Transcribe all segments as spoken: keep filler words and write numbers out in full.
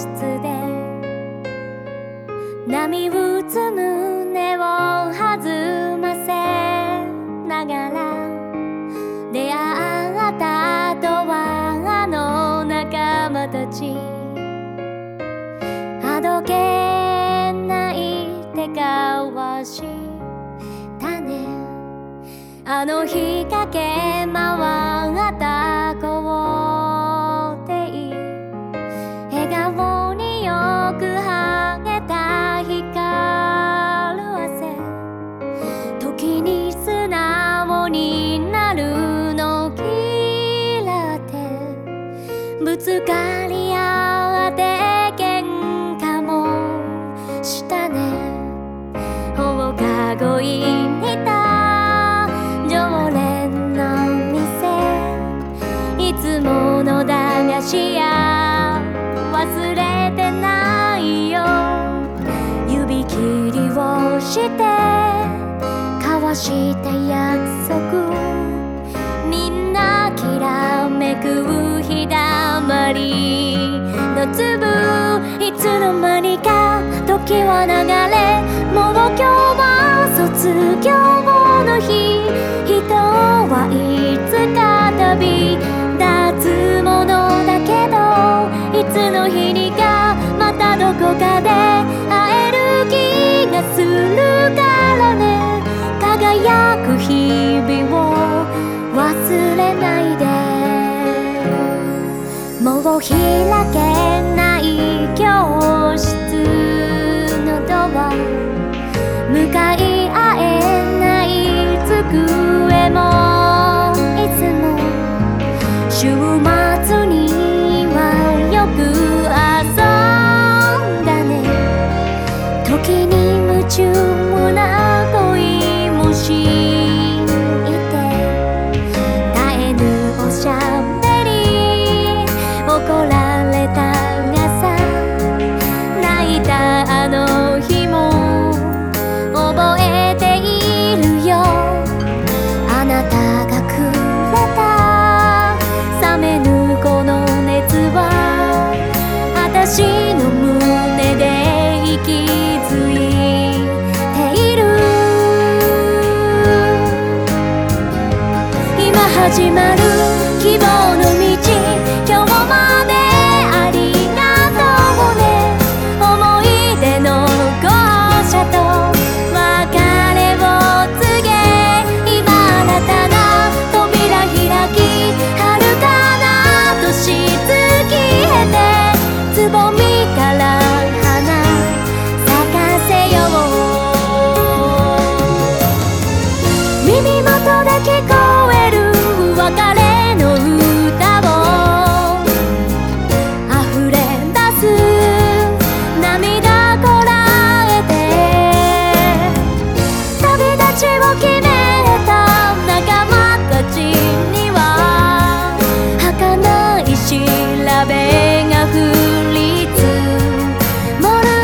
室で波打つ胸を弾ませながら出会ったとはあの仲間たちあどけない手交わしたね。あの日駆け回った校庭笑顔によくはげた光る汗時に素直になるの嫌ってぶつかり合って喧嘩もしたね。放課後にいた常連の店いつもの駄菓子屋忘れてないよ。指切りをして交わした約束みんなきらめく日だまりの粒いつの間にか時は流れもう今日は卒業の日人はいつか旅立つものだけどいつの日にかまたどこかで会える気がするからね。輝く日々を忘れないでもう開けない教室のドア向かい合えない机もいつも週末にはよく遊んだね。時に夢中な恋もして絶えぬおしゃべり怒られたがさ泣いたあの日も覚えているよ。あなたがくれた冷めぬこの熱は私の胸で息づいている。今始まる希望の道今日までありがとうね。思い出の校舎と別れを告げ今新たな扉開き遥かな年月経てつぼみから花咲かせよう。耳元で聞こえる別れの歌を溢れ出す涙こらえて旅立ちを決めた仲間たちには儚い調べが降り積もる。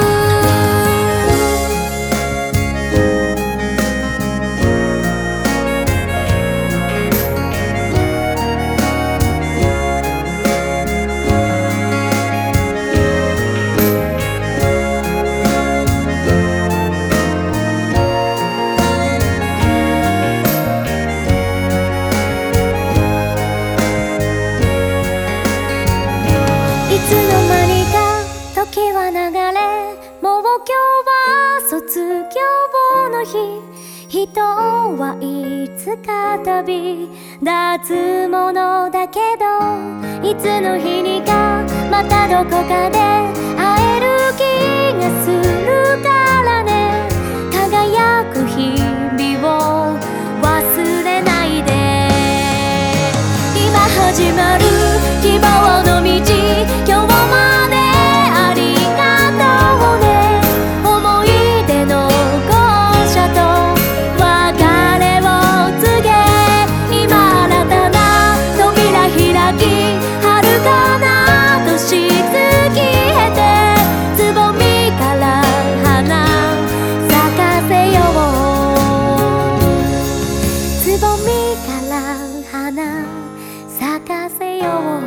いつの間にか時は流れもう今日は卒業の日人はいつか旅立つものだけどいつの日にかまたどこかで会える気がするからね。輝く日々を忘れないで今始まる希望の道今日までありがとうね。思い出の校舎と別れを告げ今新たな扉開き遥かな年月経てつぼみから花咲かせよう。つぼみから花咲かせよう。